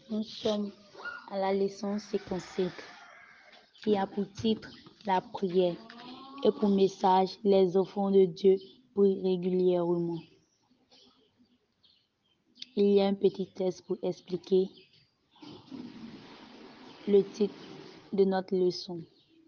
Nous sommes à la leçon 55 qui a pour titre la prière et pour message les enfants de Dieu prient régulièrement. Il y a un petit texte pour expliquer le titre de notre leçon.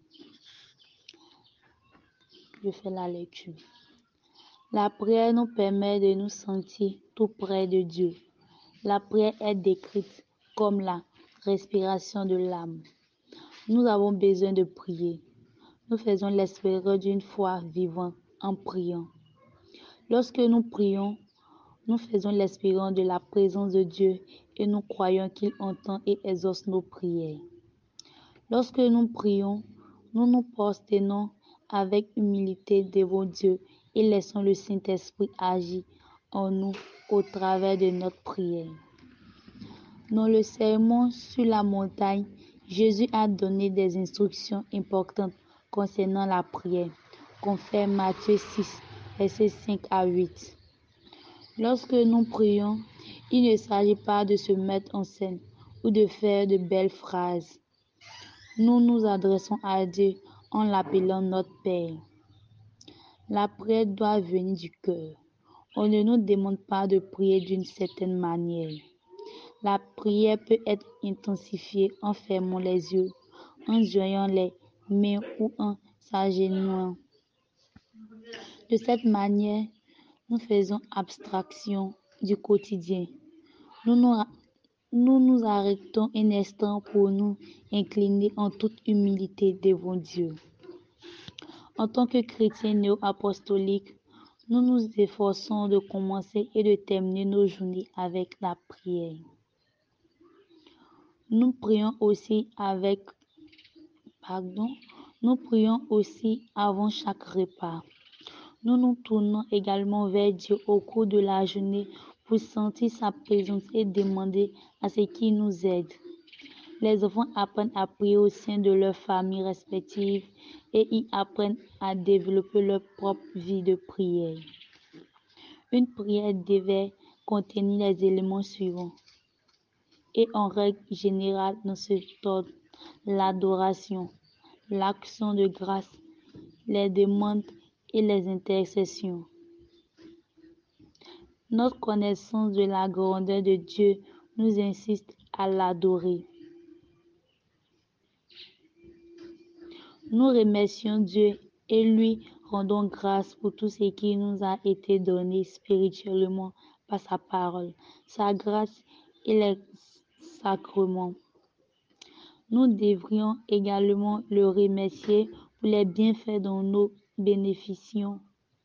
Je fais la lecture. La prière nous permet de nous sentir tout près de Dieu. La prière est décrite comme la respiration de l'âme. Nous avons besoin de prier. Nous faisons l'expérience d'une foi vivante en priant. Lorsque nous prions, nous faisons l'expérience de la présence de Dieu et nous croyons qu'il entend et exauce nos prières. Lorsque nous prions, nous nous prosternons avec humilité devant Dieu et laissons le Saint-Esprit agir en nous au travers de notre prière. Dans le sermon sur la montagne, Jésus a donné des instructions importantes concernant la prière, confère Matthieu 6, versets 5 à 8. Lorsque nous prions, il ne s'agit pas de se mettre en scène ou de faire de belles phrases. Nous nous adressons à Dieu en l'appelant notre Père. La prière doit venir du cœur. On ne nous demande pas de prier d'une certaine manière. La prière peut être intensifiée en fermant les yeux, en joignant les mains ou en s'agenouillant. De cette manière, nous faisons abstraction du quotidien. Nous nous arrêtons un instant pour nous incliner en toute humilité devant Dieu. En tant que chrétiens néo-apostoliques, nous nous efforçons de commencer et de terminer nos journées avec la prière. Nous prions aussi avant chaque repas. Nous nous tournons également vers Dieu au cours de la journée pour sentir sa présence et demander à ce qu'il nous aide. Les enfants apprennent à prier au sein de leurs familles respectives et y apprennent à développer leur propre vie de prière. Une prière devait contenir les éléments suivants. Et en règle générale, dans cet ordre, l'adoration, l'action de grâce, les demandes et les intercessions. Notre connaissance de la grandeur de Dieu nous incite à l'adorer. Nous remercions Dieu et lui rendons grâce pour tout ce qui nous a été donné spirituellement par sa parole, sa grâce et les sacrements. Nous devrions également le remercier pour les bienfaits dont nous bénéficions.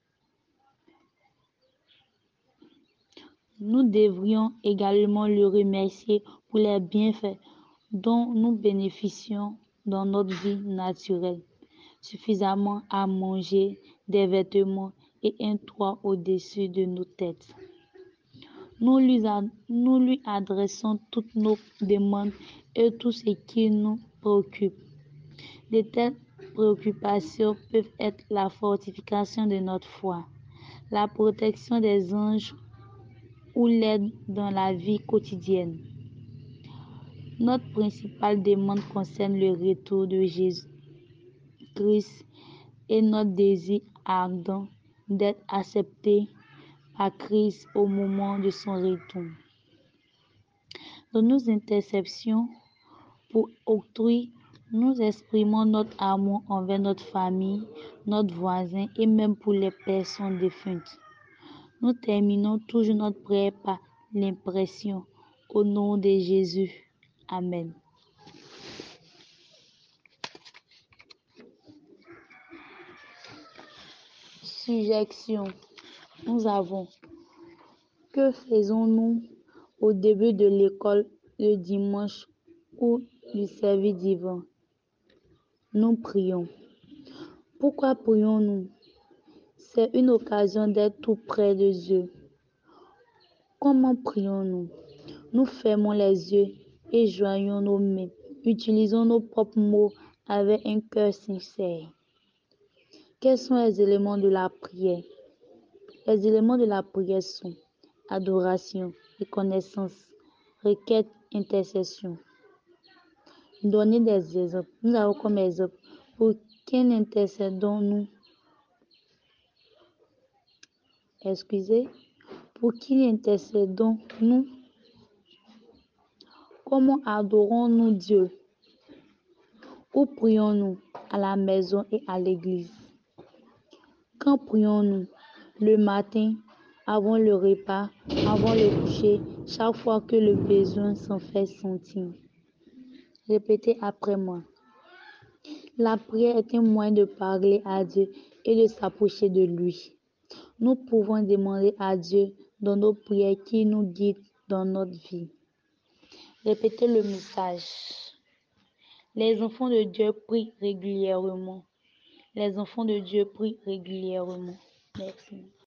Nous devrions également le remercier pour les bienfaits dont nous bénéficions dans notre vie naturelle. Suffisamment à manger, des vêtements et un toit au-dessus de nos têtes. Nous lui adressons toutes nos demandes et tout ce qui nous préoccupe. De telles préoccupations peuvent être la fortification de notre foi, la protection des anges ou l'aide dans la vie quotidienne. Notre principale demande concerne le retour de Jésus-Christ et notre désir ardent d'être accepté par Christ au moment de son retour. Dans nos intercessions pour autrui, nous exprimons notre amour envers notre famille, notre voisin et même pour les personnes défuntes. Nous terminons toujours notre prière par l'impression au nom de Jésus. Amen. Suggestion. Nous avons. Que faisons-nous au début de l'école le dimanche ou du service divin? Nous prions. Pourquoi prions-nous? C'est une occasion d'être tout près de Dieu. Comment prions-nous? Nous fermons les yeux et joignons nos mains. Utilisons nos propres mots avec un cœur sincère. Quels sont les éléments de la prière? Les éléments de la prière sont adoration, reconnaissance, requête, intercession. Donnez des exemples. Nous avons comme exemple, pour qui intercédons-nous? Pour qui intercédons-nous? Comment adorons-nous Dieu? Où prions-nous? À la maison et à l'église. Quand prions-nous? Le matin, avant le repas, avant le coucher, chaque fois que le besoin s'en fait sentir. Répétez après moi. La prière est un moyen de parler à Dieu et de s'approcher de lui. Nous pouvons demander à Dieu dans nos prières qu'il nous guide dans notre vie. Répétez le message. Les enfants de Dieu prient régulièrement. Les enfants de Dieu prient régulièrement. Merci.